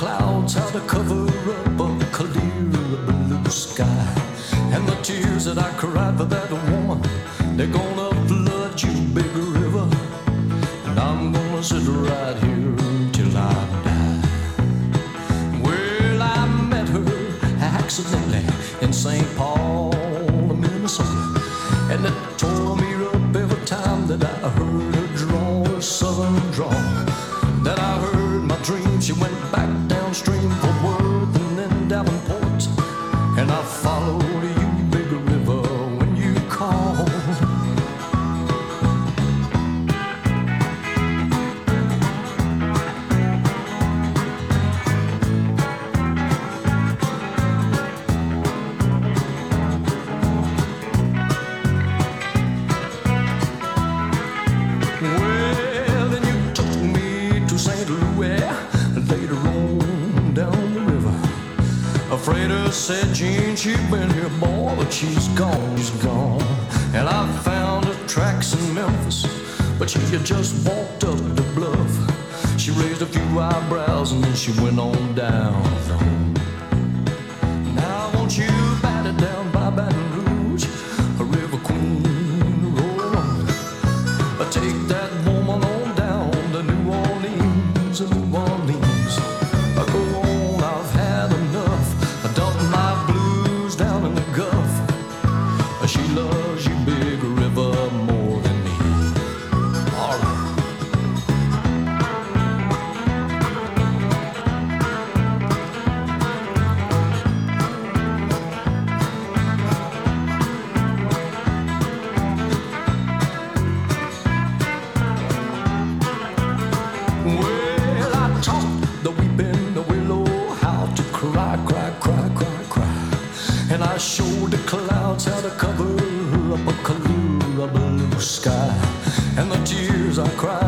clouds how to cover up a clear blue sky. And the tears that I cried for that woman, they're gonna flood you, big river. And I'm gonna sit right here till I die. Well, I met her accidentally in St. Paul, Minnesota, and it tore me up every time that I heard her draw a southern drawl. That I heard my dream, she went back downstream for Worth and then Davenport, and I followed you, big river, when you called. Well, then you took me to St. Louis, later on down the river. A freighter said, Gene, she's been here, boy, but she's gone. And I found her tracks in Memphis, but she had just walked up the bluff. She raised a few eyebrows and then she went on down. Now won't you bat it down by Baton Rouge, a river queen rolling on. Take that woman on down to New Orleans, New Orleans. Go on, I've had enough. I dumped my blues down in the Gulf. She loves you, big river, more than me. All right. Well, I taught the weeping, the willow, how to cry, cry, cry, cry, cry. And I showed the clouds how to cover up a clear blue sky. And the tears I cried